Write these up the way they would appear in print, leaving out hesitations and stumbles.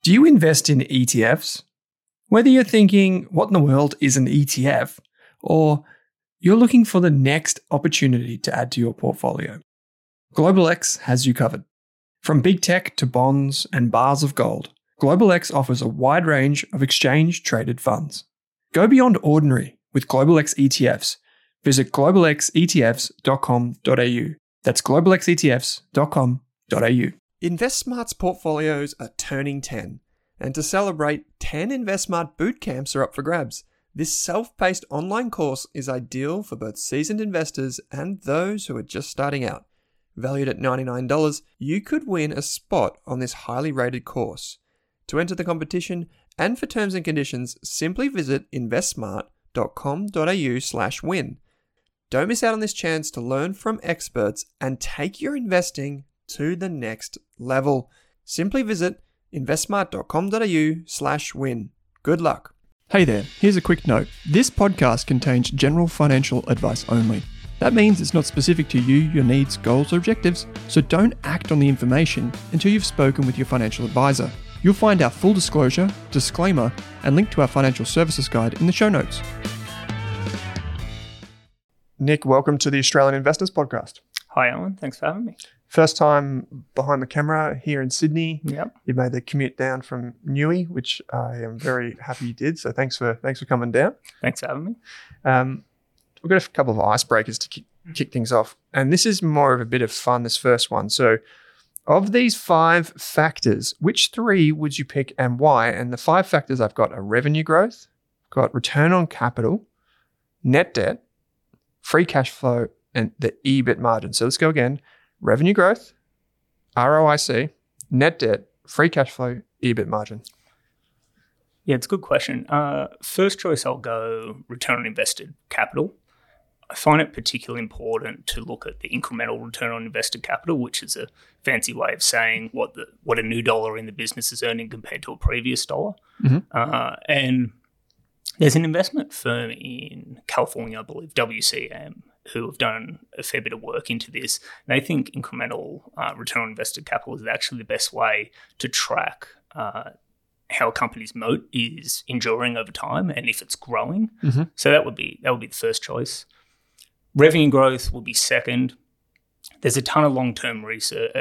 Do you invest in ETFs? Whether you're thinking, what in the world is an ETF? Or you're looking for the next opportunity to add to your portfolio, GlobalX has you covered. From big tech to bonds and bars of gold, GlobalX offers a wide range of exchange-traded funds. Go beyond ordinary with GlobalX ETFs. Visit globalxetfs.com.au. That's globalxetfs.com.au. InvestSmart's portfolios are turning 10. And to celebrate, 10 InvestSmart boot camps are up for grabs. This self-paced online course is ideal for both seasoned investors and those who are just starting out. Valued at $99, you could win a spot on this highly rated course. To enter the competition and for terms and conditions, simply visit investsmart.com.au/win. Don't miss out on this chance to learn from experts and take your investing to the next level. Simply visit investsmart.com.au/win. Good luck. Hey there, here's a quick note. This podcast contains general financial advice only. That means it's not specific to you, your needs, goals, or objectives, so don't act on the information until you've spoken with your financial advisor. You'll find our full disclosure, disclaimer, and link to our financial services guide in the show notes. Nick, welcome to the Australian Investors Podcast. Hi, Alan. Thanks for having me. First time behind the camera here in Sydney. Yep. You made the commute down from Newey, which I am very happy you did. So thanks for coming down. Thanks for having me. We've got a couple of icebreakers to kick things off. And this is more of a bit of fun, this first one. So of these 5 factors, which 3 would you pick and why? And the 5 factors I've got are revenue growth, got return on capital, net debt, free cash flow, and the EBIT margin. So let's go again. Revenue growth, ROIC, net debt, free cash flow, EBIT margin. Yeah, it's a good question. First choice, I'll go return on invested capital. I find it particularly important to look at the incremental return on invested capital, which is a fancy way of saying what a new dollar in the business is earning compared to a previous dollar. Mm-hmm. And there's an investment firm in California, I believe, WCM, who have done a fair bit of work into this. They think incremental return on invested capital is actually the best way to track how a company's moat is enduring over time and if it's growing. Mm-hmm. So that would be the first choice. Revenue growth will be second. There's a ton of long-term research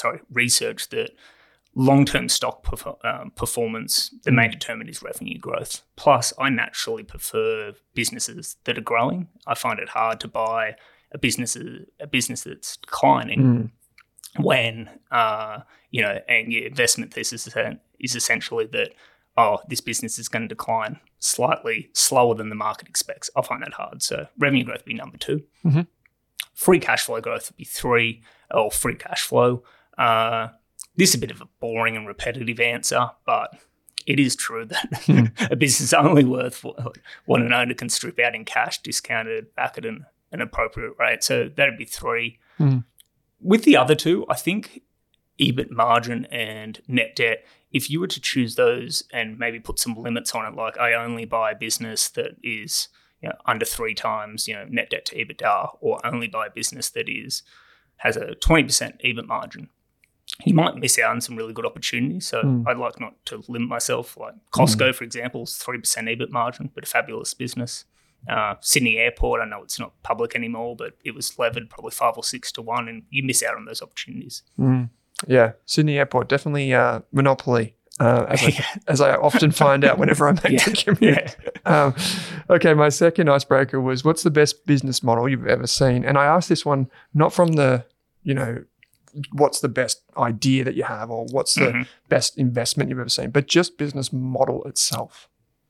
that long-term stock performance, the main determinant is revenue growth. Plus, I naturally prefer businesses that are growing. I find it hard to buy a business that's declining when and your investment thesis is essentially that this business is going to decline slightly slower than the market expects. I find that hard. So revenue growth would be number 2. Mm-hmm. Free cash flow growth would be 3. Or free cash flow. This is a bit of a boring and repetitive answer, but it is true that a business is only worth what an owner can strip out in cash, discounted back at an appropriate rate. So that would be 3. With the other 2, I think EBIT margin and net debt, if you were to choose those and maybe put some limits on it, like I only buy a business that is under 3 times net debt to EBITDA, or only buy a business that has a 20% EBIT margin, you might miss out on some really good opportunities. So I'd like not to limit myself. Like Costco, for example, is 3% EBIT margin, but a fabulous business. Sydney Airport, I know it's not public anymore, but it was levered probably 5 or 6 to 1, and you miss out on those opportunities. Yeah, Sydney Airport, definitely monopoly, as I often find out whenever I make the commute. Yeah. Okay, my second icebreaker was, what's the best business model you've ever seen? And I asked this one not from the, what's the best idea that you have or what's the best investment you've ever seen, but just business model itself.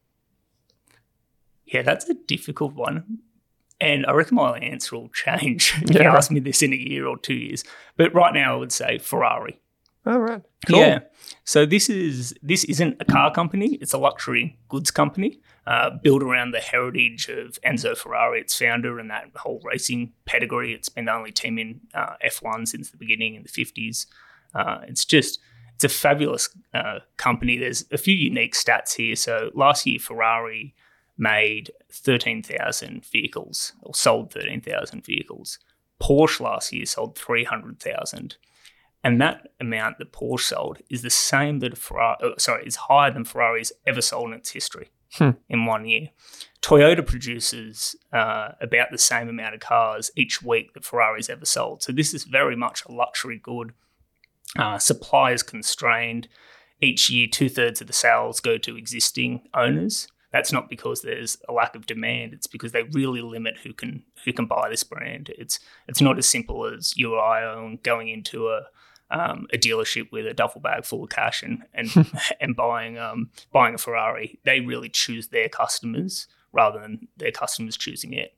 Yeah, that's a difficult one. And I reckon my answer will change if you ask me this in a year or 2 years. But right now I would say Ferrari. Oh, right. Cool. Yeah. So this isn't a car company. It's a luxury goods company built around the heritage of Enzo Ferrari, its founder, and that whole racing pedigree. It's been the only team in F1 since the beginning in the 50s. It's a fabulous company. There's a few unique stats here. So last year, Ferrari made 13,000 vehicles, or sold 13,000 vehicles. Porsche last year sold 300,000. And that amount that Porsche sold is the same that is higher than Ferrari's ever sold in its history in 1 year. Toyota produces about the same amount of cars each week that Ferrari's ever sold. So this is very much a luxury good. Supply is constrained. Each year, 2/3 of the sales go to existing owners. That's not because there's a lack of demand. It's because they really limit who can buy this brand. It's not as simple as you or I own going into a dealership with a duffel bag full of cash and buying a Ferrari. They really choose their customers rather than their customers choosing it.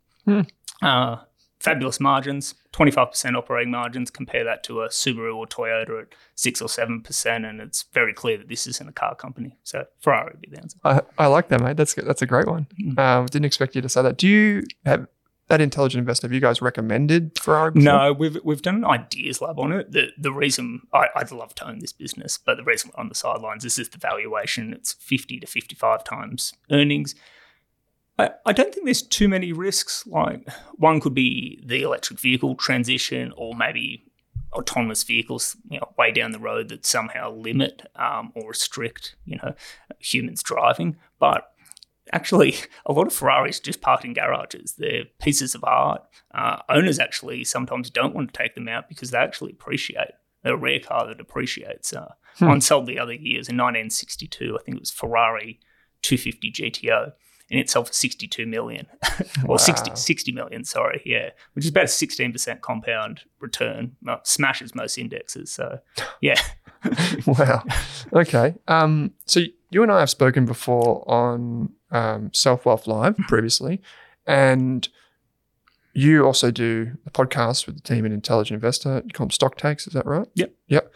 Fabulous margins, 25% operating margins. Compare that to a Subaru or Toyota at 6 or 7%, and it's very clear that this isn't a car company. So Ferrari would be the answer. I like that, mate. That's a great one. Didn't expect you to say that. Do you have that Intelligent Investor? Have you guys recommended Ferrari before? No, we've done an ideas lab on it. The reason I'd love to own this business, but the reason we're on the sidelines is the valuation. It's 50 to 55 times earnings. I don't think there's too many risks. Like, one could be the electric vehicle transition, or maybe autonomous vehicles, way down the road that somehow limit or restrict, humans driving. But actually, a lot of Ferraris just parked in garages. They're pieces of art. Owners actually sometimes don't want to take them out because they actually appreciate. They're a rare car that appreciates. One sold the other years in 1962. I think it was Ferrari 250 GTO. And it sold for 62 million, or Wow. 60 million, sorry, yeah, which is about a 16% compound return. Smashes most indexes, so yeah. Wow. Okay. So you and I have spoken before on Self Wealth Live previously, and you also do a podcast with the team at Intelligent Investor. You call them Stock Takes, is that right? Yep.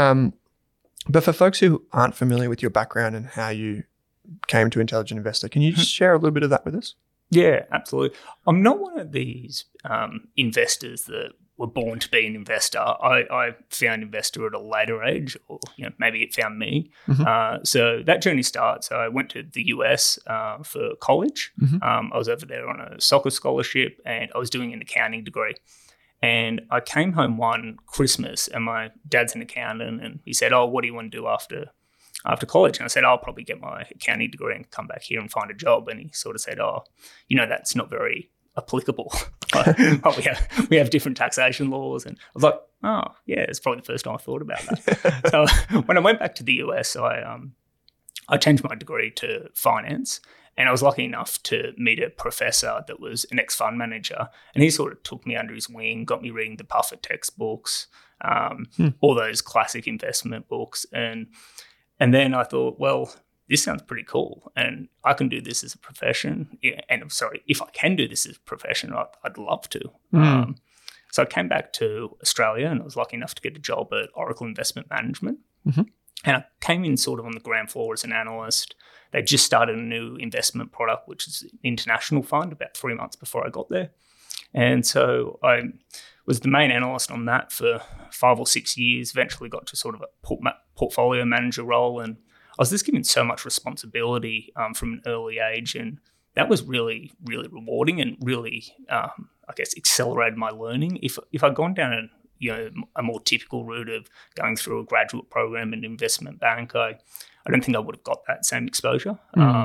But for folks who aren't familiar with your background and how you came to Intelligent Investor, can you just share a little bit of that with us? Yeah, absolutely. I'm not one of these investors that were born to be an investor. I found investor at a later age, or maybe it found me. So that journey starts. I went to the US for college. I was over there on a soccer scholarship, and I was doing an accounting degree. And I came home one Christmas, and my dad's an accountant, and he said, "Oh, what do you want to do after college?" And I said, "I'll probably get my accounting degree and come back here and find a job." And he sort of said, "Oh, that's not very applicable. We have different taxation laws." And I was like, "Oh, yeah, it's probably the first time I thought about that." So when I went back to the US, I changed my degree to finance. And I was lucky enough to meet a professor that was an ex-fund manager. And he sort of took me under his wing, got me reading the Buffett textbooks, all those classic investment books. And then I thought, well, this sounds pretty cool, and I can do this as a profession. Yeah, and I'm sorry, if I can do this as a profession, I'd love to. So I came back to Australia, and I was lucky enough to get a job at Oracle Investment Management. And I came in sort of on the ground floor as an analyst. They just started a new investment product, which is an international fund, about 3 months before I got there. And so I was the main analyst on that for 5 or 6 years, eventually got to sort of a portfolio manager role. And I was just given so much responsibility from an early age. And that was really, really rewarding and really, accelerated my learning. If I'd gone down a more typical route of going through a graduate program in investment bank, I don't think I would have got that same exposure.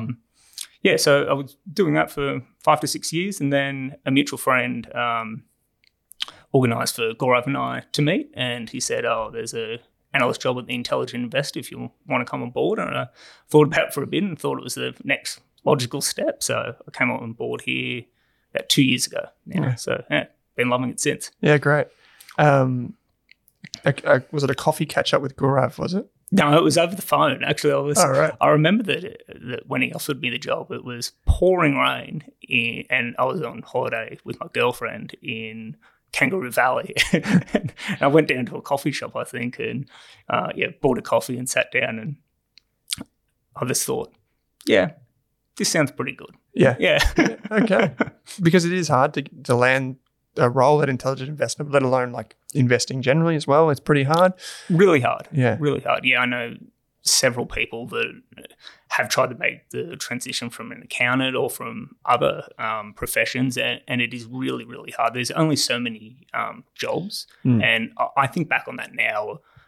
So I was doing that for 5 to 6 years, and then a mutual friend organised for Gaurav and I to meet, and he said, "Oh, there's a analyst job at the Intelligent Investor if you want to come on board." And I thought about it for a bit and thought it was the next logical step. So I came on board here about 2 years ago now. Yeah. So been loving it since. Yeah, great. Was it a coffee catch up with Gaurav, was it? No, it was over the phone. Actually, Right. I remember that when he offered me the job, it was pouring rain, and I was on holiday with my girlfriend in Kangaroo Valley. And I went down to a coffee shop, I think, and bought a coffee and sat down, and I just thought, yeah, this sounds pretty good. Yeah. Okay. Because it is hard to land a role at Intelligent Investment, let alone like investing generally as well. It's pretty hard. Really hard. Yeah. Really hard. Yeah, I know several people that have tried to make the transition from an accountant or from other professions, and it is really, really hard. There's only so many jobs. And I think back on that now,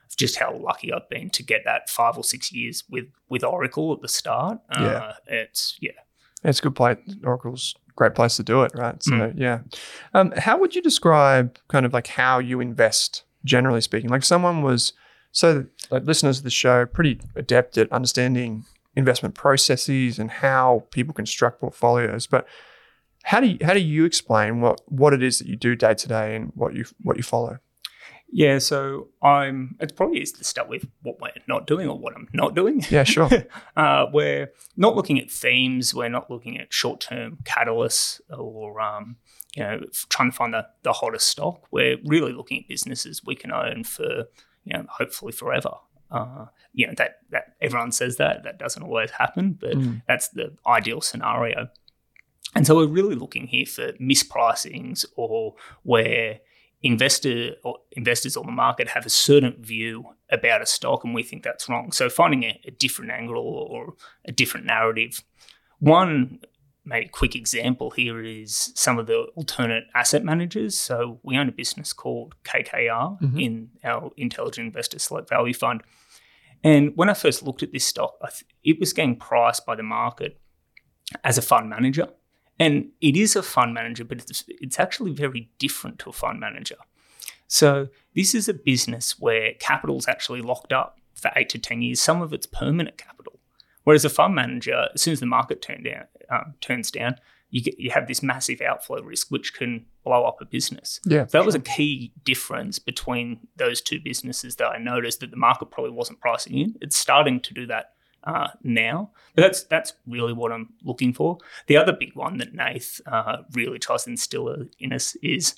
just how lucky I've been to get that 5 or 6 years with Oracle at the start. It's a good place. Oracle's a great place to do it, right? So how would you describe kind of like how you invest, generally speaking? Like someone was, so like listeners of the show, pretty adept at understanding investment processes and how people construct portfolios, but how do you explain what it is that you do day to day and what you follow? Yeah, so it's probably easy to start with what we're not doing or what I'm not doing. Yeah, sure. We're not looking at themes. We're not looking at short-term catalysts or, trying to find the hottest stock. We're really looking at businesses we can own for, hopefully forever. That everyone says that doesn't always happen, but that's the ideal scenario. And so we're really looking here for mispricings or where investors on the market have a certain view about a stock and we think that's wrong. So finding a different angle or a different narrative. One maybe quick example here is some of the alternate asset managers. So we own a business called KKR in our Intelligent Investor Select Value Fund. And when I first looked at this stock, it was getting priced by the market as a fund manager. And it is a fund manager, but it's actually very different to a fund manager. So this is a business where capital's actually locked up for 8 to 10 years. Some of it's permanent capital. Whereas a fund manager, as soon as the market turns down, you have this massive outflow risk, which can blow up a business. Yeah, so that was a key difference between those two businesses that I noticed that the market probably wasn't pricing in. It's starting to do that now. But that's really what I'm looking for. The other big one that Nath really tries to instill in us is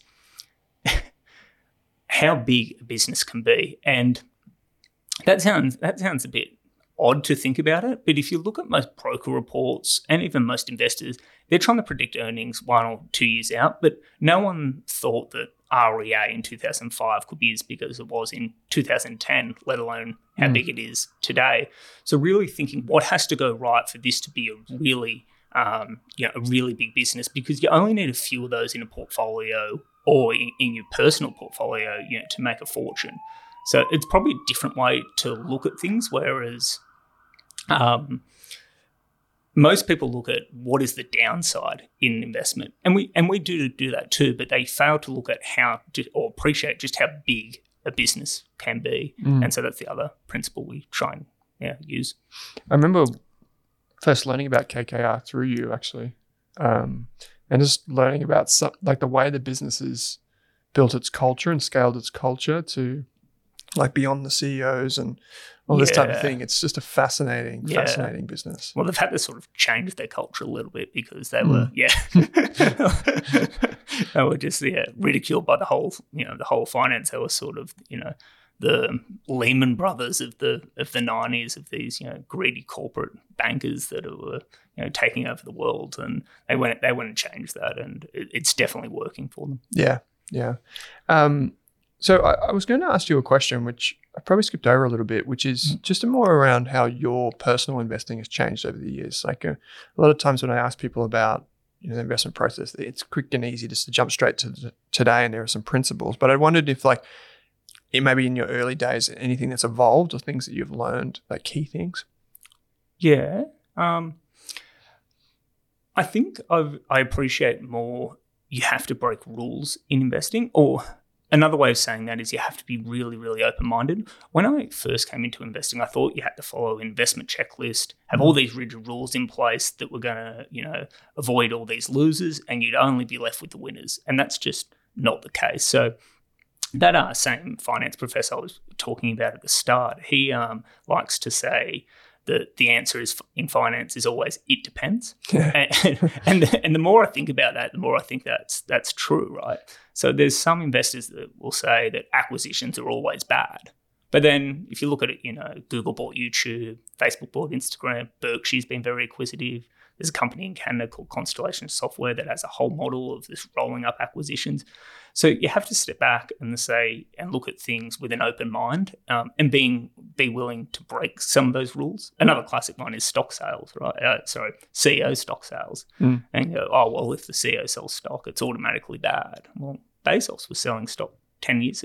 how big a business can be. And that sounds a bit odd to think about it, but if you look at most broker reports and even most investors, they're trying to predict earnings 1 or 2 years out, but no one thought that REA in 2005 could be as big as it was in 2010, let alone how big it is today. So really thinking what has to go right for this to be a really big business, because you only need a few of those in a portfolio or in your personal portfolio, to make a fortune. So it's probably a different way to look at things, whereas most people look at what is the downside in investment, and we do that too, but they fail to look at or appreciate just how big a business can be, and so that's the other principle we try and use. I remember first learning about KKR through you, actually, and just learning about like the way the business has built its culture and scaled its culture to like beyond the CEOs and all this type of thing. It's just a fascinating business. Well, they've had to sort of change their culture a little bit because they were, they were just ridiculed by the whole finance. They were sort of, the Lehman Brothers of the 90s, of these, greedy corporate bankers that were, taking over the world, and they went and changed that, and it's definitely working for them. Yeah. So I was going to ask you a question, which I probably skipped over a little bit, which is just more around how your personal investing has changed over the years. Like a lot of times when I ask people about the investment process, it's quick and easy just to jump straight to today, and there are some principles. But I wondered if it may be in your early days, anything that's evolved or things that you've learned, like key things. Yeah. I think I appreciate more you have to break rules in investing, or another way of saying that is you have to be really, really open-minded. When I first came into investing, I thought you had to follow an investment checklist, have all these rigid rules in place that were going to, avoid all these losers, and you'd only be left with the winners. And that's just not the case. So that same finance professor I was talking about at the start, he likes to say that the answer is in finance is always it depends. And the more I think about that, the more I think that's true, right? So there's some investors that will say that acquisitions are always bad. But then if you look at it, Google bought YouTube, Facebook bought Instagram, Berkshire's been very acquisitive. There's a company in Canada called Constellation Software that has a whole model of this rolling up acquisitions. So you have to step back and look at things with an open mind, and be willing to break some of those rules. Another classic one is stock sales, right? CEO stock sales. And you go, oh, well, if the CEO sells stock, it's automatically bad. Well, Bezos was selling stock 10 years ago.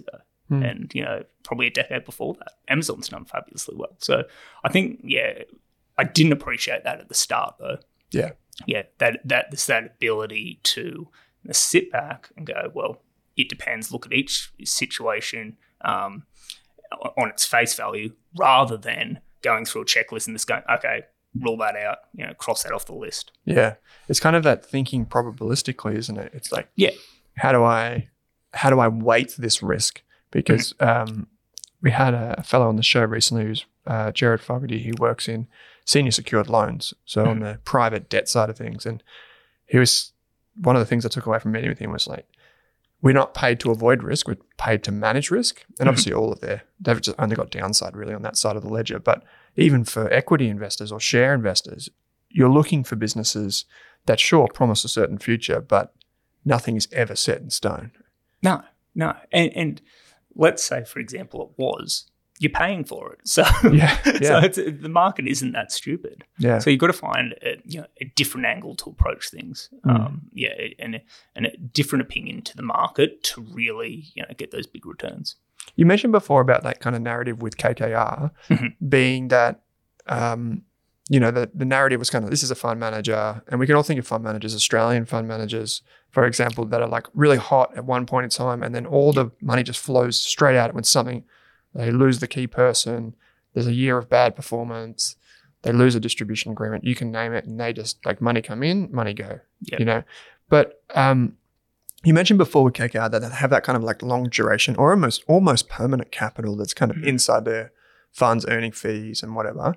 And, probably a decade before that, Amazon's done fabulously well. So I think, I didn't appreciate that at the start, though. Yeah. Yeah, that ability to sit back and go, well, it depends. Look at each situation on its face value, rather than going through a checklist and just going, okay, rule that out, cross that off the list. Yeah. It's kind of that thinking probabilistically, isn't it? It's like, yeah, how do I weight this risk? Because we had a fellow on the show recently who's Jared Fogarty, who works in senior secured loans, so on the private debt side of things. And he was, one of the things I took away from meeting with him was like, we're not paid to avoid risk, we're paid to manage risk. And obviously they've just only got downside really on that side of the ledger. But even for equity investors or share investors, you're looking for businesses that sure promise a certain future, but nothing is ever set in stone. No. And let's say, for example, you're paying for it. So, so the market isn't that stupid. Yeah. So you've got to find a different angle to approach things. And a different opinion to the market to really get those big returns. You mentioned before about that kind of narrative with KKR being that, the narrative was kind of, this is a fund manager, and we can all think of fund managers, Australian fund managers, for example, that are like really hot at one point in time, and then all the money just flows straight out when they lose the key person, there's a year of bad performance, they lose a distribution agreement, you can name it, and they just like money come in, money go, But you mentioned before with KKR that they have that kind of like long duration or almost permanent capital that's kind of inside their funds earning fees and whatever.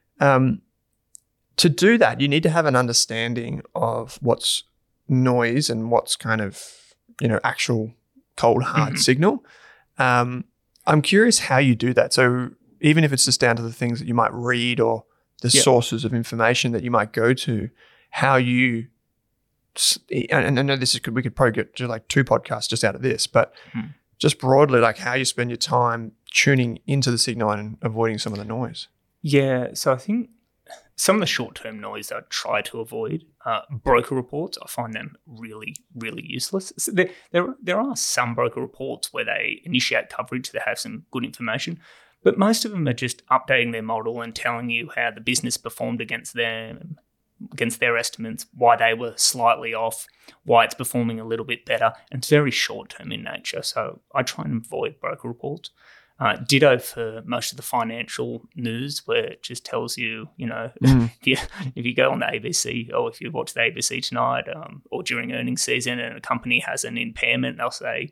To do that, you need to have an understanding of what's noise and what's kind of, actual cold, hard signal. I'm curious how you do that. So even if it's just down to the things that you might read or the sources of information that you might go to, how you, and I know we could probably get to like 2 podcasts just out of this, but just broadly, like how you spend your time tuning into the signal and avoiding some of the noise. Yeah, so I think some of the short-term noise that I try to avoid, broker reports, I find them really, really useless. So there are some broker reports where they initiate coverage, they have some good information, but most of them are just updating their model and telling you how the business performed against their estimates, why they were slightly off, why it's performing a little bit better, and it's very short-term in nature. So I try and avoid broker reports. Ditto for most of the financial news, where it just tells you, if you go on the ABC or if you watch the ABC tonight or during earnings season and a company has an impairment, they'll say,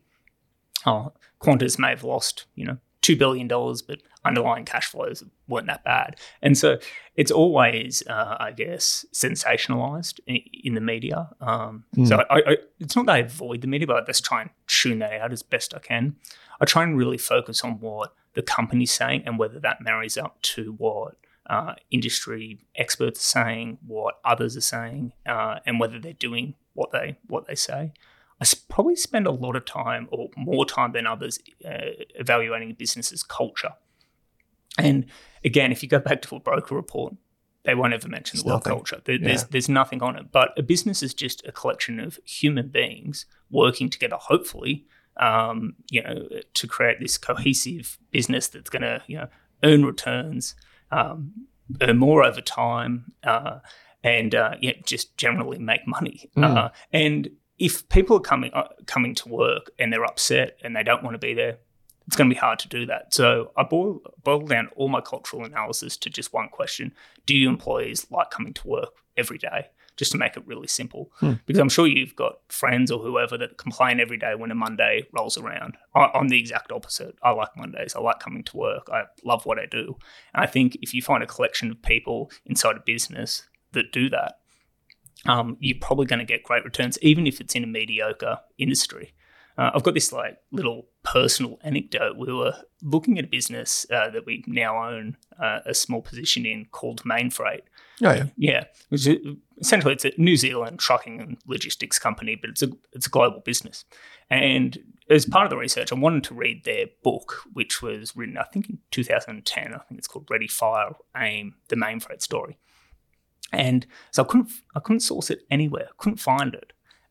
Qantas may have lost, $2 billion, but underlying cash flows weren't that bad. And so it's always, I guess, sensationalized in the media. So it's not that I avoid the media, but I just try and tune that out as best I can. I try and really focus on what the company's saying and whether that marries up to what industry experts are saying, what others are saying, and whether they're doing what they say. I probably spend a lot of time, or more time than others, evaluating a business's culture. And again, if you go back to a broker report, they won't ever mention the word culture. There's nothing on it. But a business is just a collection of human beings working together, hopefully, to create this cohesive business that's going to, earn returns, earn more over time, and just generally make money. And if people are coming to work and they're upset and they don't want to be there, it's going to be hard to do that. So I boil down all my cultural analysis to just one question: do your employees like coming to work every day? Just to make it really simple. Because I'm sure you've got friends or whoever that complain every day when a Monday rolls around. I'm the exact opposite. I like Mondays. I like coming to work. I love what I do. And I think if you find a collection of people inside a business that do that, you're probably going to get great returns, even if it's in a mediocre industry. I've got this little personal anecdote. We were looking at a business that we now own a small position in called Mainfreight. Oh yeah, yeah. Which is, essentially, it's a New Zealand trucking and logistics company, but it's a global business. And as part of the research, I wanted to read their book, which was written, I think, in 2010. I think it's called Ready, Fire, Aim: The Mainfreight Story. And so I couldn't source it anywhere. I couldn't find it.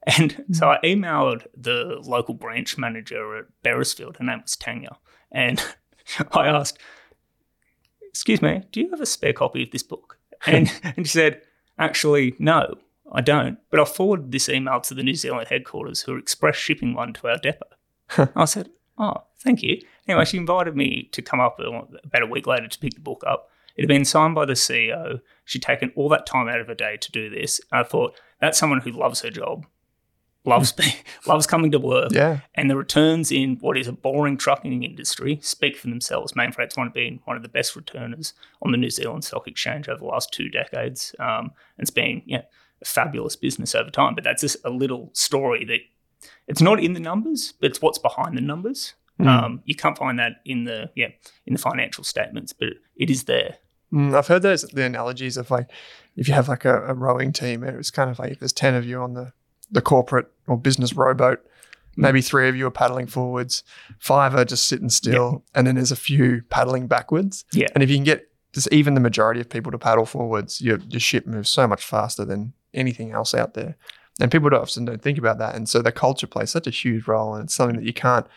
And so I emailed the local branch manager at Beresfield. Her name was Tanya. And I asked, excuse me, do you have a spare copy of this book? And she said, actually, no, I don't. But I forwarded this email to the New Zealand headquarters who are express shipping one to our depot. I said, oh, thank you. Anyway, she invited me to come up about a week later to pick the book up. It had been signed by the CEO. She'd taken all that time out of her day to do this. I thought, that's someone who loves her job, loves coming to work. Yeah. And the returns in what is a boring trucking industry speak for themselves. Mainfreight's been one of the best returners on the New Zealand Stock Exchange over the last 2 decades. And it's been a fabulous business over time. But that's just a little story that it's not in the numbers, but it's what's behind the numbers. You can't find that in the financial statements, but it is there. I've heard the analogies of like if you have like a rowing team, it's kind of like if there's 10 of you on the corporate or business rowboat, maybe 3 of you are paddling forwards, 5 are just sitting still, and then there's a few paddling backwards. Yeah. And if you can get just even the majority of people to paddle forwards, your ship moves so much faster than anything else out there. And people often don't think about that. And so the culture plays such a huge role, and it's something that you can't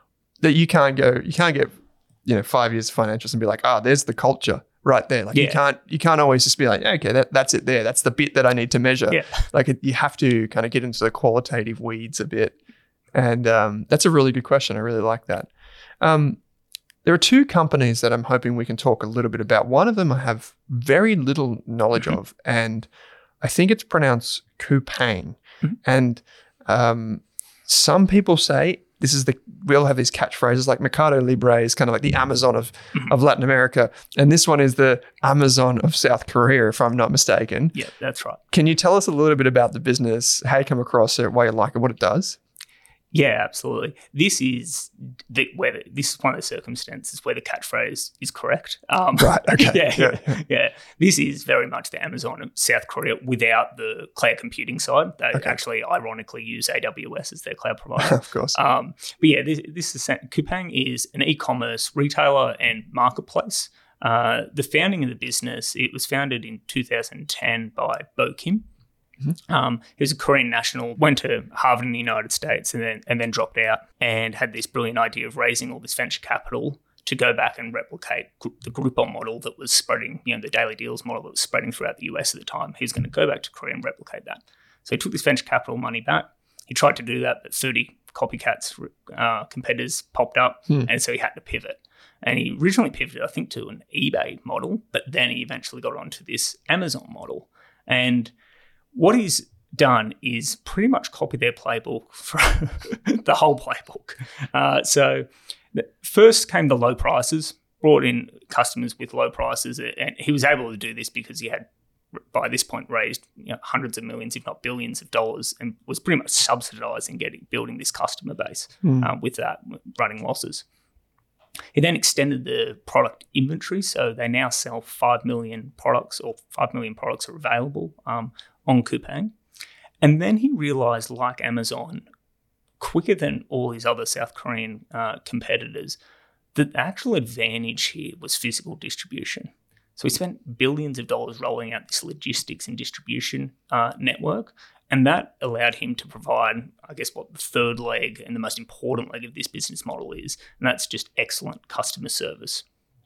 get 5 years of financials and be like, there's the culture right there. Like you can't always just be like, okay, that's it there. That's the bit that I need to measure. Yeah. Like you have to kind of get into the qualitative weeds a bit. And that's a really good question. I really like that. There are 2 companies that I'm hoping we can talk a little bit about. One of them I have very little knowledge of, and I think it's pronounced Coupang. And some people say we all have these catchphrases like Mercado Libre is kind of like the Amazon of Latin America. And this one is the Amazon of South Korea, if I'm not mistaken. Yeah, that's right. Can you tell us a little bit about the business, how you come across it, why you like it, what it does? Yeah, absolutely. This is one of the circumstances where the catchphrase is correct. Right. Okay. Yeah. This is very much the Amazon of South Korea without the cloud computing side. They actually, ironically, use AWS as their cloud provider. Of course. But yeah, this is Coupang is an e-commerce retailer and marketplace. The founding of the business, it was founded in 2010 by Bo Kim. He was a Korean national, went to Harvard in the United States and then dropped out and had this brilliant idea of raising all this venture capital to go back and replicate the Groupon model that was spreading, the daily deals model that was spreading throughout the US at the time. He was going to go back to Korea and replicate that. So he took this venture capital money back. He tried to do that, but 30 copycats, competitors popped up, and so he had to pivot. And he originally pivoted, I think, to an eBay model, but then he eventually got onto this Amazon model. And what he's done is pretty much copy their playbook for the whole playbook. So first came the low prices, brought in customers with low prices, and he was able to do this because he had, by this point, raised hundreds of millions, if not billions of dollars, and was pretty much subsidizing building this customer base with that, running losses. He then extended the product inventory, so they now sell 5 million products, or 5 million products are available on Coupang. And then he realized, like Amazon, quicker than all his other South Korean competitors, that the actual advantage here was physical distribution. So he spent billions of dollars rolling out this logistics and distribution network, and that allowed him to provide, I guess, what the third leg and the most important leg of this business model is, and that's just excellent customer service.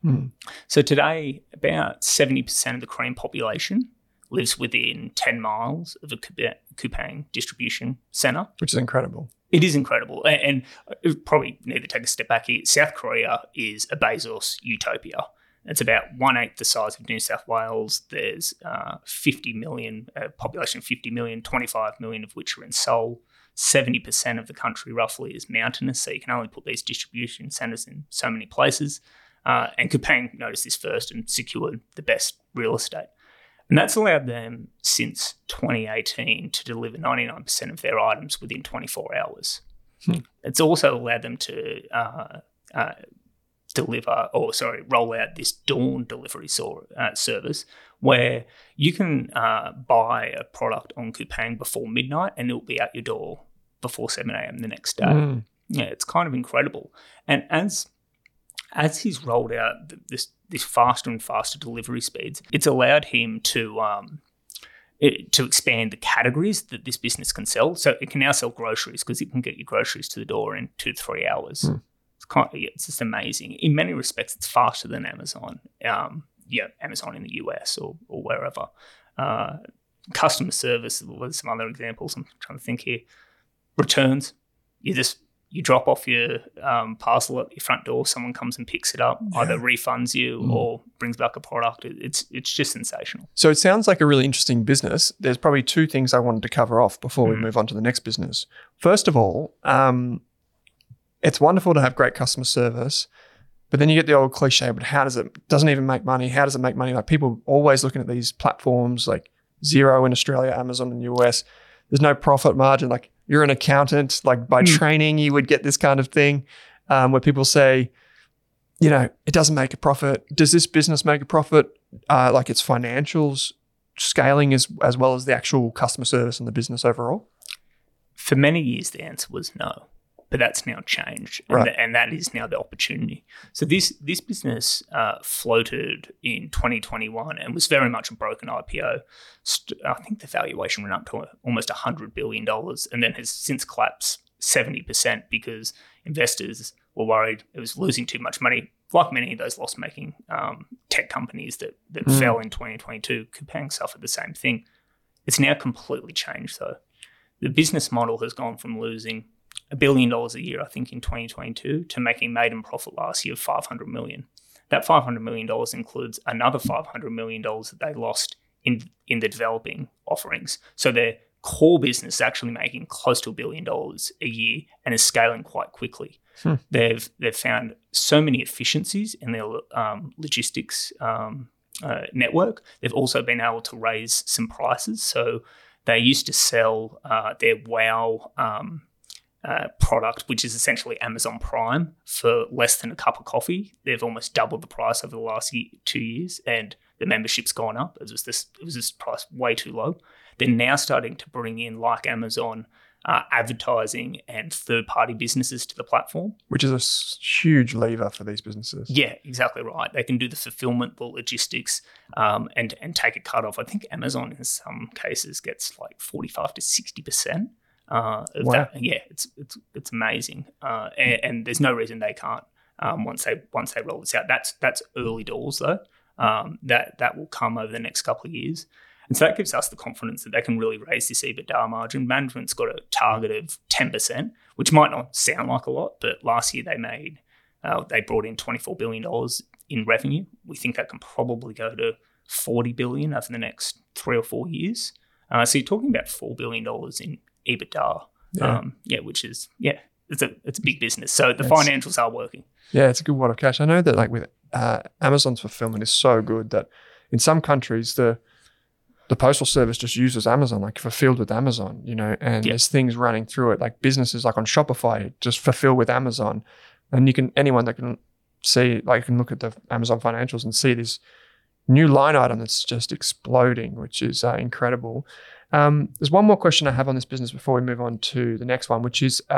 So today, about 70% of the Korean population lives within 10 miles of a Coupang distribution center. Which is incredible. It is incredible. And probably need to take a step back here. South Korea is a Bezos utopia. It's about 1/8 the size of New South Wales. There's 50 million, population of 50 million, 25 million of which are in Seoul. 70% of the country roughly is mountainous, so you can only put these distribution centers in so many places. And Coupang noticed this first and secured the best real estate. And that's allowed them since 2018 to deliver 99% of their items within 24 hours. It's also allowed them to roll out this Dawn delivery service where you can buy a product on Coupang before midnight and it'll be out your door before 7 a.m. the next day. Yeah, it's kind of incredible. And as he's rolled out this faster and faster delivery speeds, it's allowed him to to expand the categories that this business can sell. So it can now sell groceries because it can get your groceries to the door in 2 to 3 hours. It's just amazing. In many respects, it's faster than Amazon. Amazon in the US or wherever. Customer service, there's some other examples I'm trying to think here. Returns, you drop off your parcel at your front door, someone comes and picks it up, either refunds you or brings back a product. It's just sensational. So it sounds like a really interesting business. There's probably 2 things I wanted to cover off before we move on to the next business. First of all, it's wonderful to have great customer service, but then you get the old cliche, but doesn't even make money. How does it make money? Like people always looking at these platforms like Xero in Australia, Amazon in the US. There's no profit margin. Like you're an accountant, like by training, you would get this kind of thing where people say, it doesn't make a profit. Does this business make a profit? Like its financials scaling as well as the actual customer service and the business overall? For many years, the answer was no. But that's now changed, and that is now the opportunity. So this business floated in 2021 and was very much a broken IPO. I think the valuation went up to almost $100 billion and then has since collapsed 70% because investors were worried it was losing too much money, like many of those loss-making tech companies that fell in 2022. Coupang suffered the same thing. It's now completely changed, though. The business model has gone from losing $1 billion a year, I think, in 2022, to making maiden profit last year of $500 million. That $500 million includes another $500 million that they lost in the developing offerings. So their core business is actually making close to $1 billion a year and is scaling quite quickly. They've found so many efficiencies in their logistics network. They've also been able to raise some prices. So they used to sell their WOW product, which is essentially Amazon Prime, for less than a cup of coffee. They've almost doubled the price over the last 2 years, and the membership's gone up. It was this price way too low. They're now starting to bring in, like Amazon, advertising and third-party businesses to the platform. Which is a huge lever for these businesses. Yeah, exactly right. They can do the fulfillment, the logistics, and take a cut off. I think Amazon in some cases gets like 45 to 60%. Of that. Yeah, it's amazing, and there's no reason they can't once they roll this out. That's early doors though. That will come over the next couple of years, and so that gives us the confidence that they can really raise this EBITDA margin. Management's got a target of 10%, which might not sound like a lot, but last year they brought in $24 billion in revenue. We think that can probably go to $40 billion over the next 3 or 4 years. So you're talking about $4 billion in EBITDA, which is it's a big business. So the financials are working. Yeah, it's a good wad of cash. I know that like with Amazon's fulfillment is so good that in some countries the postal service just uses Amazon, like fulfilled with Amazon, and there's things running through it, like businesses like on Shopify just fulfill with Amazon, and anyone that can see, like, can look at the Amazon financials and see this new line item that's just exploding, which is incredible. There's one more question I have on this business before we move on to the next one, which is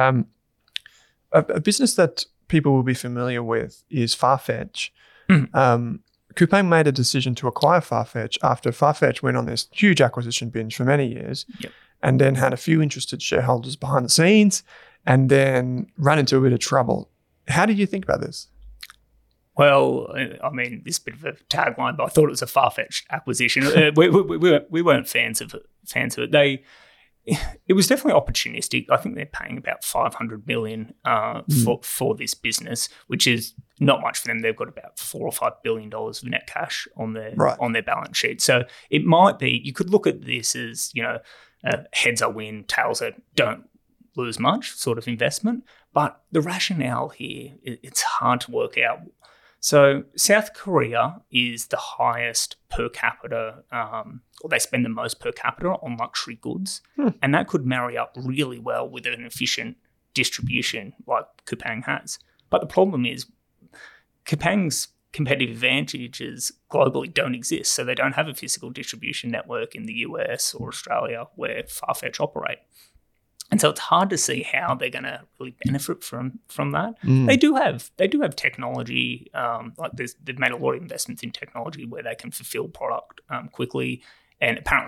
a business that people will be familiar with is Farfetch. Coupang made a decision to acquire Farfetch after Farfetch went on this huge acquisition binge for many years, and then had a few interested shareholders behind the scenes and then ran into a bit of trouble. How do you think about this? Well, I mean, this is a bit of a tagline, but I thought it was a far-fetched acquisition. We weren't fans of it. It was definitely opportunistic. I think they're paying about $500 million for this business, which is not much for them. They've got about $4 or $5 billion of net cash on their balance sheet. So it might be, you could look at this as, heads are win, tails are don't lose much sort of investment. But the rationale here, it's hard to work out. So South Korea is the highest per capita, or they spend the most per capita on luxury goods. And that could marry up really well with an efficient distribution like Coupang has. But the problem is Coupang's competitive advantages globally don't exist. So they don't have a physical distribution network in the US or Australia where Farfetch operate. And so it's hard to see how they're going to really benefit from that. They do have technology, they've made a lot of investments in technology where they can fulfill product quickly. And apparently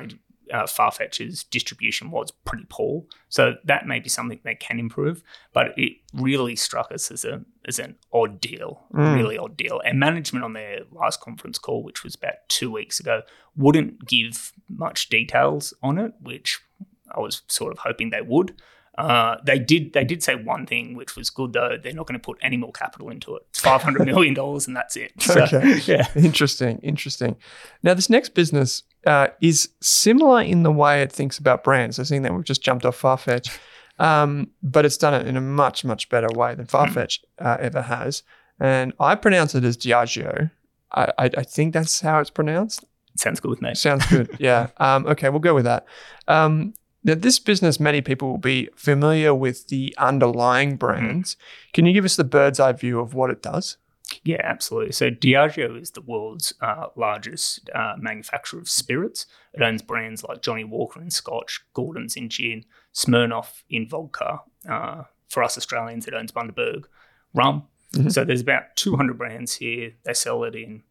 Farfetch's distribution was pretty poor. So that may be something they can improve, but it really struck us as an odd deal, really odd deal. And management on their last conference call, which was about 2 weeks ago, wouldn't give much details on it, which I was sort of hoping they would. They did say one thing, which was good, though. They're not going to put any more capital into it. It's $500 million and that's it. So, Okay. yeah. Interesting. Now, this next business is similar in the way it thinks about brands. I think that we've just jumped off Farfetch, but it's done it in a much, much better way than Farfetch ever has. And I pronounce it as Diageo. I think that's how it's pronounced. Sounds good with me. Sounds good. Yeah. Okay, we'll go with that. Now, this business, many people will be familiar with the underlying brands. Can you give us the bird's eye view of what it does? Yeah, absolutely. So Diageo is the world's largest manufacturer of spirits. It owns brands like Johnnie Walker in Scotch, Gordon's in gin, Smirnoff in vodka. For us Australians, it owns Bundaberg rum. So there's about 200 brands here. They sell it in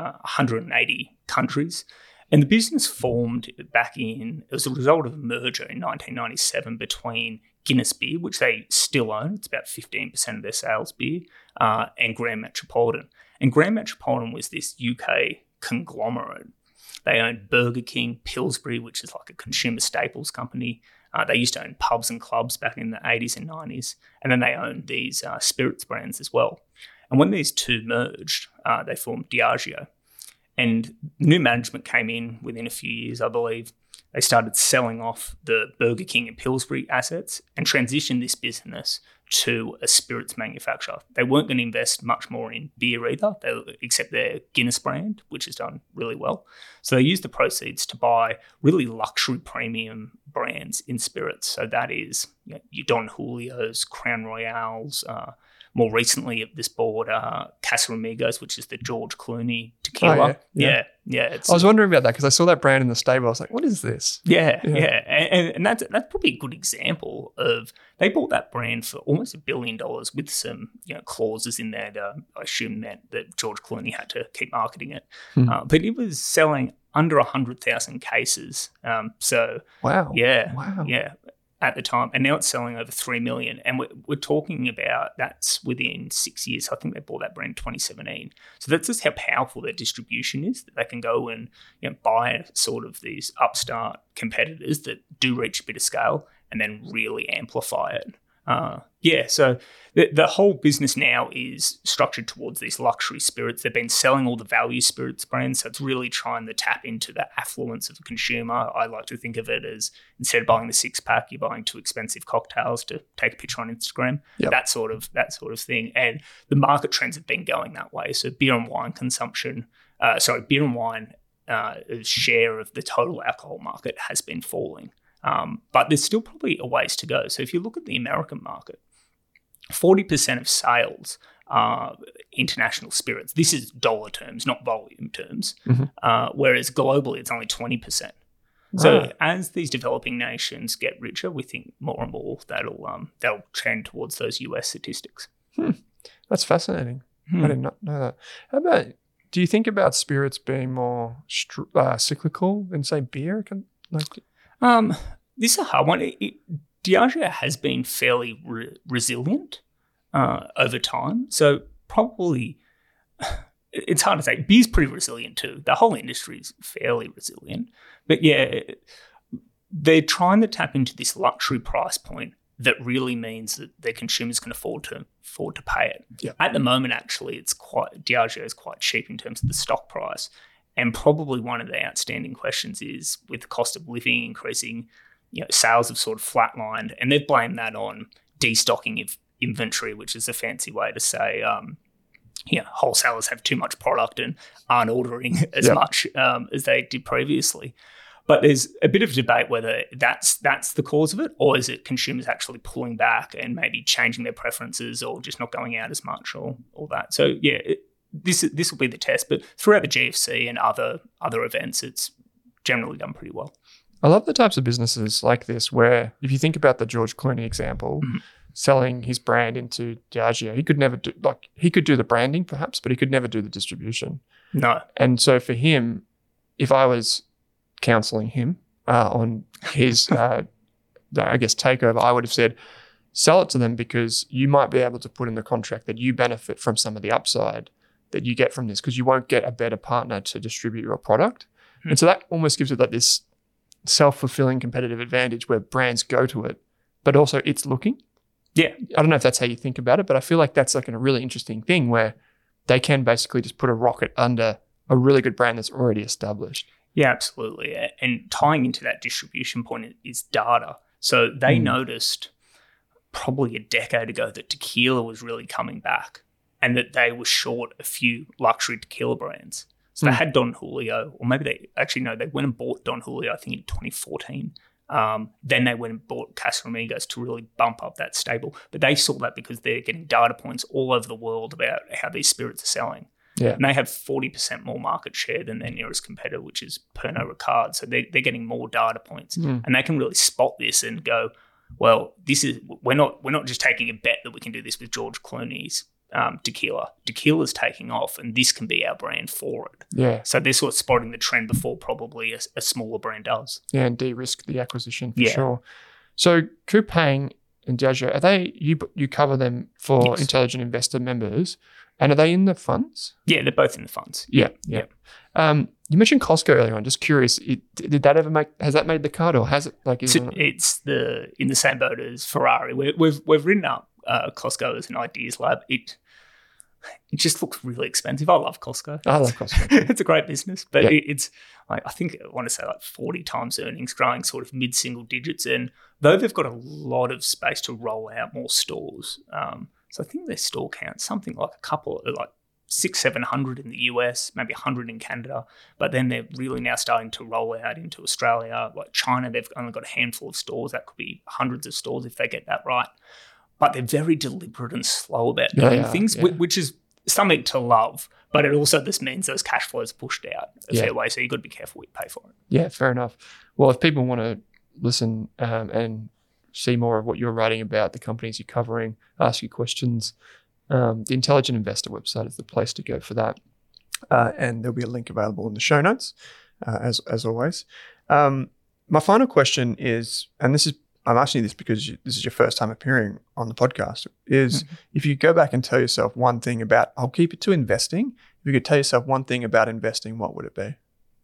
180 countries. And the business formed it was a result of a merger in 1997 between Guinness Beer, which they still own, it's about 15% of their sales beer, and Grand Metropolitan. And Grand Metropolitan was this UK conglomerate. They owned Burger King, Pillsbury, which is like a consumer staples company. They used to own pubs and clubs back in the 80s and 90s. And then they owned these spirits brands as well. And when these two merged, they formed Diageo. And new management came in within a few years, I believe. They started selling off the Burger King and Pillsbury assets and transitioned this business to a spirits manufacturer. They weren't going to invest much more in beer either, except their Guinness brand, which has done really well. So they used the proceeds to buy really luxury premium brands in spirits. So that is your Don Julio's, Crown Royales, more recently at this board, Casamigos, which is the George Clooney tequila. Oh, yeah. It's, I was wondering about that because I saw that brand in the stable. I was like, what is this? Yeah. And that's probably a good example of, they bought that brand for almost $1 billion with some clauses in there that I assume meant that George Clooney had to keep marketing it. But it was selling under 100,000 cases. Wow. Yeah. At the time, and now it's selling over 3 million. And we're talking about that's within 6 years. I think they bought that brand in 2017. So that's just how powerful their distribution is, that they can go and buy sort of these upstart competitors that do reach a bit of scale and then really amplify it. So the whole business now is structured towards these luxury spirits. They've been selling all the value spirits brands, so it's really trying to tap into the affluence of the consumer. I like to think of it as, instead of buying the 6-pack, you're buying 2 expensive cocktails to take a picture on Instagram. Yep. That sort of thing. And the market trends have been going that way. So beer and wine share of the total alcohol market has been falling. But there's still probably a ways to go. So if you look at the American market, 40% of sales are international spirits. This is dollar terms, not volume terms. Whereas globally, it's only 20%. Right. So as these developing nations get richer, we think more and more that'll trend towards those US statistics. That's fascinating. I did not know that. How about, do you think about spirits being more cyclical than, say, beer? This is a hard one. Diageo has been fairly resilient over time. So probably, it's hard to say. Beer's pretty resilient too. The whole industry is fairly resilient. But yeah, they're trying to tap into this luxury price point that really means that their consumers can afford to pay it. Yep. At the moment, actually, Diageo is quite cheap in terms of the stock price. And probably one of the outstanding questions is, with the cost of living increasing, sales have sort of flatlined, and they've blamed that on destocking of inventory, which is a fancy way to say, wholesalers have too much product and aren't ordering as much as they did previously. But there's a bit of debate whether that's the cause of it, or is it consumers actually pulling back and maybe changing their preferences, or just not going out as much, or all that. So yeah, this will be the test. But throughout the GFC and other events, it's generally done pretty well. I love the types of businesses like this where, if you think about the George Clooney example, selling his brand into Diageo, he could do the branding perhaps, but he could never do the distribution. No. And so for him, if I was counseling him, on his, I guess, takeover, I would have said, sell it to them because you might be able to put in the contract that you benefit from some of the upside that you get from this because you won't get a better partner to distribute your product. And so that almost gives it like this self-fulfilling competitive advantage where brands go to it, but also it's looking. Yeah. I don't know if that's how you think about it, but I feel like that's like a really interesting thing where they can basically just put a rocket under a really good brand that's already established. Yeah, absolutely. And tying into that distribution point is data. So they noticed probably a decade ago that tequila was really coming back and that they were short a few luxury tequila brands. So they had Don Julio, or maybe they went and bought Don Julio, I think in 2014. Then they went and bought Casamigos to really bump up that stable. But they saw that because they're getting data points all over the world about how these spirits are selling. Yeah. And they have 40% more market share than their nearest competitor, which is Pernod Ricard. So they're getting more data points. And they can really spot this and go, well, we're not just taking a bet that we can do this with George Clooney's tequila. Tequila's taking off, and this can be our brand for it. Yeah. So they're sort of spotting the trend before probably a smaller brand does. Yeah, and de-risk the acquisition for sure. So Coupang and Diageo, are they you cover them for Intelligent Investor members, and are they in the funds? Yeah, they're both in the funds. Yeah. You mentioned Costco earlier on. Just curious, has that made the cut, or has it It's in the same boat as Ferrari. We've written up Costco as an ideas lab. It just looks really expensive. I love Costco. I love Costco. It's a great business, but it's like, I think I want to say like 40 times earnings, growing sort of mid-single digits. And though they've got a lot of space to roll out more stores, so I think their store count something like a couple, like 600-700 in the US, maybe 100 in Canada. But then they're really now starting to roll out into Australia. Like China, they've only got a handful of stores. That could be hundreds of stores if they get that right. But they're very deliberate and slow about doing things, which is something to love. But it also just means those cash flows are pushed out a fair way. So you've got to be careful what you pay for it. Yeah, fair enough. Well, if people want to listen and see more of what you're writing about, the companies you're covering, ask you questions, the Intelligent Investor website is the place to go for that. And there'll be a link available in the show notes, as always. My final question is, and I'm asking you this because this is your first time appearing on the podcast, is if you go back and tell yourself one thing about, I'll keep it to investing. If you could tell yourself one thing about investing, what would it be?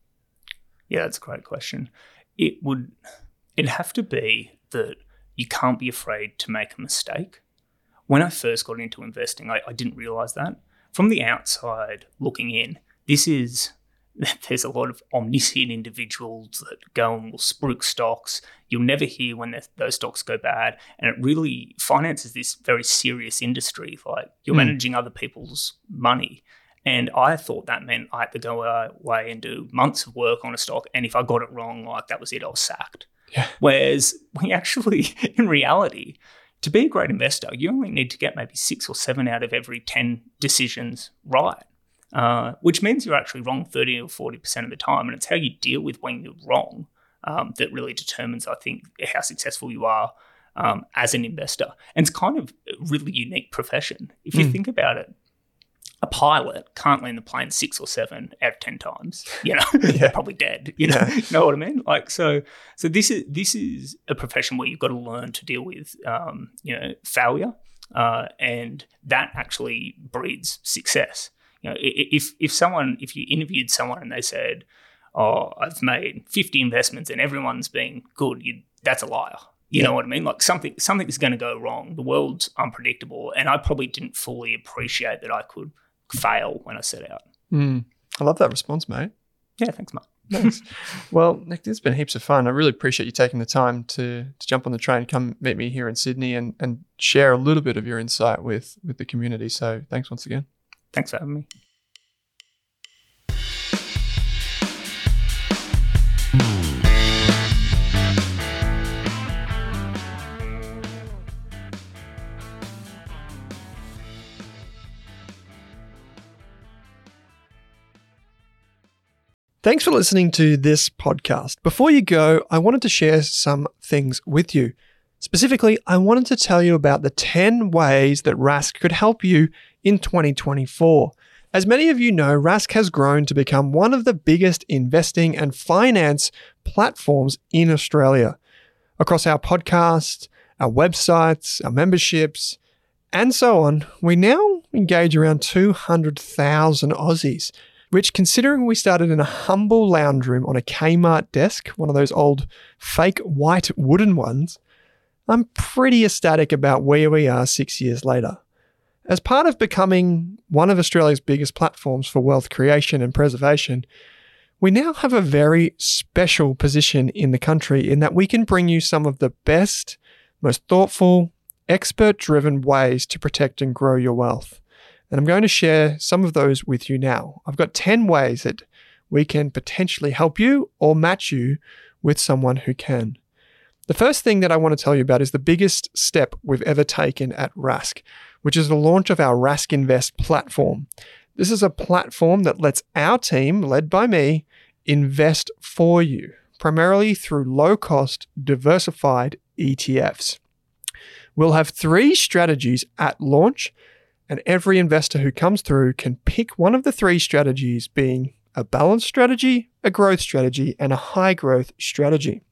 Yeah, that's a great question. It'd have to be that you can't be afraid to make a mistake. When I first got into investing, I didn't realize that. From the outside looking in, there's a lot of omniscient individuals that go and will spruik stocks. You'll never hear when those stocks go bad. And it really finances this very serious industry. Like you're managing other people's money. And I thought that meant I had to go away and do months of work on a stock. And if I got it wrong, like that was it, I was sacked. Yeah. Whereas we actually, in reality, to be a great investor, you only need to get maybe 6 or 7 out of every 10 decisions right. Which means you're actually wrong 30 or 40% of the time. And it's how you deal with when you're wrong that really determines, I think, how successful you are as an investor. And it's kind of a really unique profession. If you think about it, a pilot can't land the plane 6 or 7 out of 10 times. They're probably dead. You know what I mean? Like so this is a profession where you've got to learn to deal with failure, and that actually breeds success. If you interviewed someone and they said, "Oh, I've made 50 investments and everyone's been good," that's a liar. You know what I mean? Like something is going to go wrong. The world's unpredictable, and I probably didn't fully appreciate that I could fail when I set out. I love that response, mate. Yeah, thanks, Mark. Thanks. Well, Nick, this has been heaps of fun. I really appreciate you taking the time to jump on the train, come meet me here in Sydney, and share a little bit of your insight with the community. So thanks once again. Thanks for having me. Thanks for listening to this podcast. Before you go, I wanted to share some things with you. Specifically, I wanted to tell you about the 10 ways that Rask could help you in 2024. As many of you know, Rask has grown to become one of the biggest investing and finance platforms in Australia. Across our podcast, our websites, our memberships, and so on, we now engage around 200,000 Aussies, which, considering we started in a humble lounge room on a Kmart desk, one of those old fake white wooden ones, I'm pretty ecstatic about where we are 6 years later. As part of becoming one of Australia's biggest platforms for wealth creation and preservation, we now have a very special position in the country in that we can bring you some of the best, most thoughtful, expert-driven ways to protect and grow your wealth. And I'm going to share some of those with you now. I've got 10 ways that we can potentially help you or match you with someone who can. The first thing that I want to tell you about is the biggest step we've ever taken at Rask, which is the launch of our Rask Invest platform. This is a platform that lets our team, led by me, invest for you, primarily through low-cost, diversified ETFs. We'll have 3 strategies at launch, and every investor who comes through can pick one of the 3 strategies, being a balanced strategy, a growth strategy, and a high-growth strategy.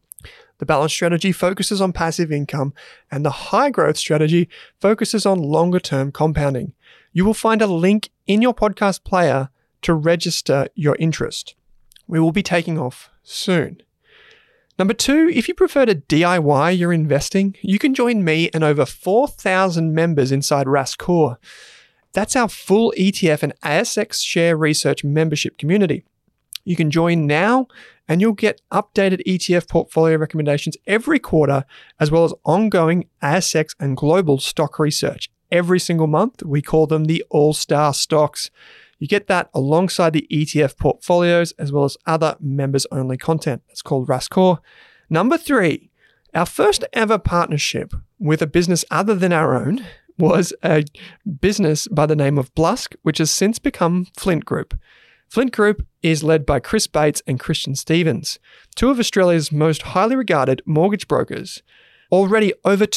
The balanced strategy focuses on passive income, and the high-growth strategy focuses on longer-term compounding. You will find a link in your podcast player to register your interest. We will be taking off soon. Number 2, if you prefer to DIY your investing, you can join me and over 4,000 members inside Rask Core. That's our full ETF and ASX share research membership community. You can join now and you'll get updated ETF portfolio recommendations every quarter, as well as ongoing ASX and global stock research. Every single month, we call them the All-Star Stocks. You get that alongside the ETF portfolios, as well as other members-only content. It's called Rask Core. Number 3, our first ever partnership with a business other than our own was a business by the name of Blusk, which has since become Flint Group. Flint Group is led by Chris Bates and Christian Stevens, 2 of Australia's most highly regarded mortgage brokers. Already over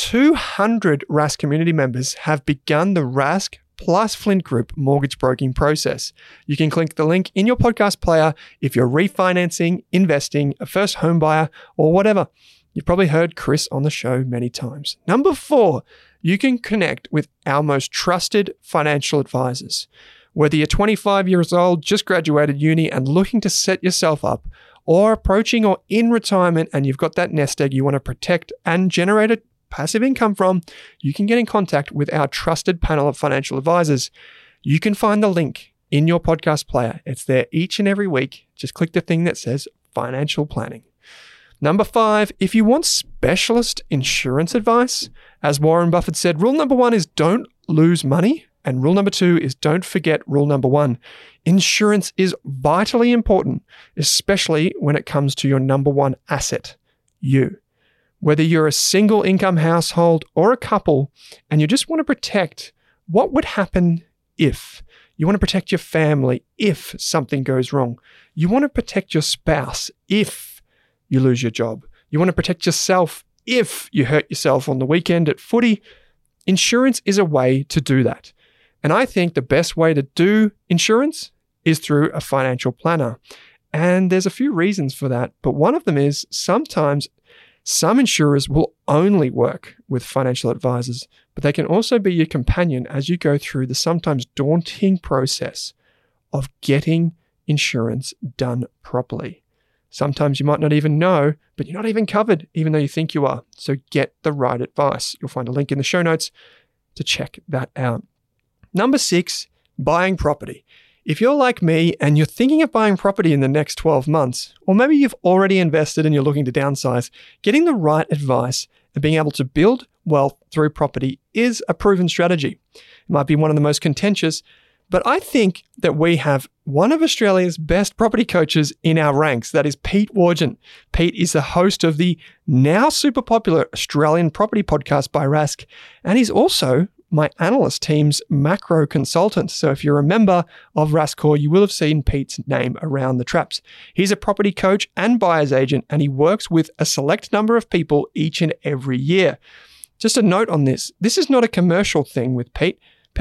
200 Rask community members have begun the Rask plus Flint Group mortgage broking process. You can click the link in your podcast player if you're refinancing, investing, a first home buyer, or whatever. You've probably heard Chris on the show many times. Number 4, you can connect with our most trusted financial advisors. Whether you're 25 years old, just graduated uni and looking to set yourself up, or approaching or in retirement and you've got that nest egg you want to protect and generate a passive income from, you can get in contact with our trusted panel of financial advisors. You can find the link in your podcast player. It's there each and every week. Just click the thing that says financial planning. Number 5, if you want specialist insurance advice, as Warren Buffett said, rule number 1 is don't lose money. And rule number 2 is don't forget rule number 1. Insurance is vitally important, especially when it comes to your number 1 asset, you. Whether you're a single income household or a couple, and you just want to protect what would happen if. You want to protect your family if something goes wrong. You want to protect your spouse if you lose your job. You want to protect yourself if you hurt yourself on the weekend at footy. Insurance is a way to do that. And I think the best way to do insurance is through a financial planner. And there's a few reasons for that, but one of them is sometimes some insurers will only work with financial advisors, but they can also be your companion as you go through the sometimes daunting process of getting insurance done properly. Sometimes you might not even know, but you're not even covered, even though you think you are. So get the right advice. You'll find a link in the show notes to check that out. Number 6, buying property. If you're like me and you're thinking of buying property in the next 12 months, or maybe you've already invested and you're looking to downsize, getting the right advice and being able to build wealth through property is a proven strategy. It might be one of the most contentious, but I think that we have one of Australia's best property coaches in our ranks. That is Pete Wargent. Pete is the host of the now super popular Australian property podcast by Rask, and he's also my analyst team's macro consultant. So if you're a member of Rask Core, you will have seen Pete's name around the traps. He's a property coach and buyer's agent, and he works with a select number of people each and every year. Just a note on this. This is not a commercial thing with Pete. Pete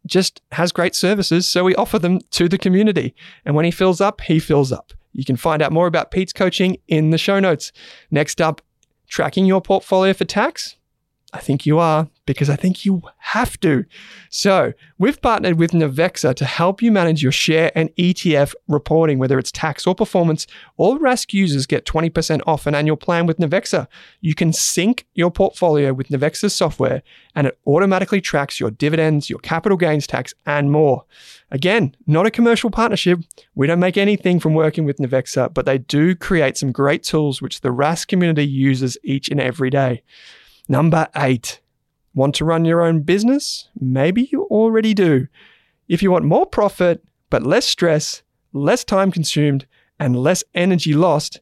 just has great services, so we offer them to the community. And when he fills up, he fills up. You can find out more about Pete's coaching in the show notes. Next up, tracking your portfolio for tax? I think you are, because I think you have to. So we've partnered with Navexa to help you manage your share and ETF reporting, whether it's tax or performance. All Rask users get 20% off an annual plan with Navexa. You can sync your portfolio with Navexa's software, and it automatically tracks your dividends, your capital gains tax, and more. Again, not a commercial partnership. We don't make anything from working with Navexa, but they do create some great tools which the Rask community uses each and every day. Number 8, want to run your own business? Maybe you already do. If you want more profit, but less stress, less time consumed, and less energy lost,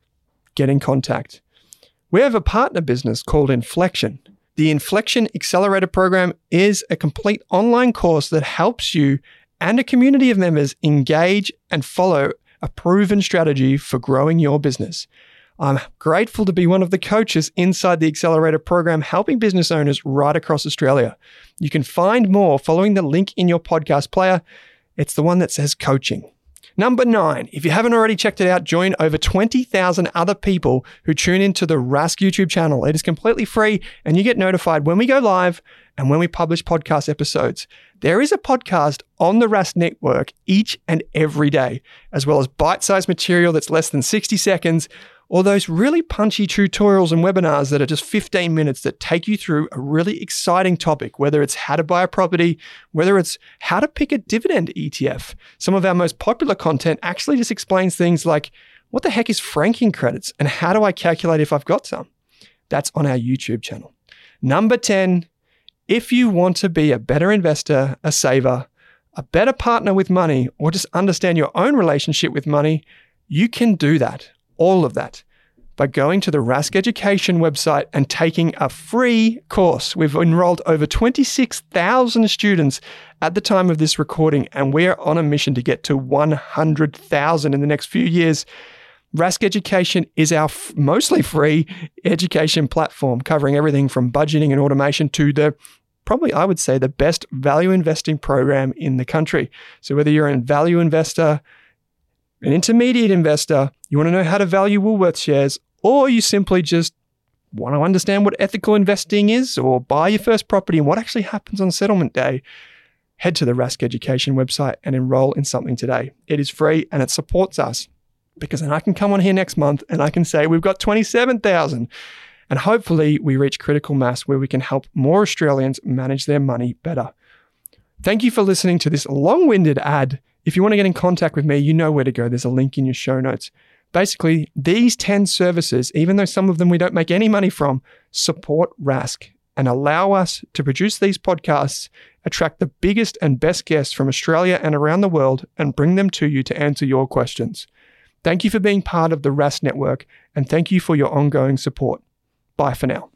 get in contact. We have a partner business called Inflection. The Inflection Accelerator Program is a complete online course that helps you and a community of members engage and follow a proven strategy for growing your business. I'm grateful to be one of the coaches inside the Accelerator program, helping business owners right across Australia. You can find more following the link in your podcast player. It's the one that says coaching. Number 9, if you haven't already checked it out, join over 20,000 other people who tune into the Rask YouTube channel. It is completely free, and you get notified when we go live and when we publish podcast episodes. There is a podcast on the Rask Network each and every day, as well as bite-sized material that's less than 60 seconds, or those really punchy tutorials and webinars that are just 15 minutes that take you through a really exciting topic, whether it's how to buy a property, whether it's how to pick a dividend ETF. Some of our most popular content actually just explains things like, what the heck is franking credits and how do I calculate if I've got some? That's on our YouTube channel. Number 10, if you want to be a better investor, a saver, a better partner with money, or just understand your own relationship with money, you can do that. All of that by going to the Rask Education website and taking a free course. We've enrolled over 26,000 students at the time of this recording, and we are on a mission to get to 100,000 in the next few years. Rask Education is our mostly free education platform, covering everything from budgeting and automation to probably, I would say, the best value investing program in the country. So whether you're a value investor, an intermediate investor, you want to know how to value Woolworths shares, or you simply just want to understand what ethical investing is, or buy your first property and what actually happens on settlement day, head to the Rask Education website and enroll in something today. It is free and it supports us, because then I can come on here next month and I can say we've got 27,000, and hopefully we reach critical mass where we can help more Australians manage their money better. Thank you for listening to this long-winded ad. If you want to get in contact with me, you know where to go. There's a link in your show notes. Basically, these 10 services, even though some of them we don't make any money from, support Rask and allow us to produce these podcasts, attract the biggest and best guests from Australia and around the world, and bring them to you to answer your questions. Thank you for being part of the Rask Network, and thank you for your ongoing support. Bye for now.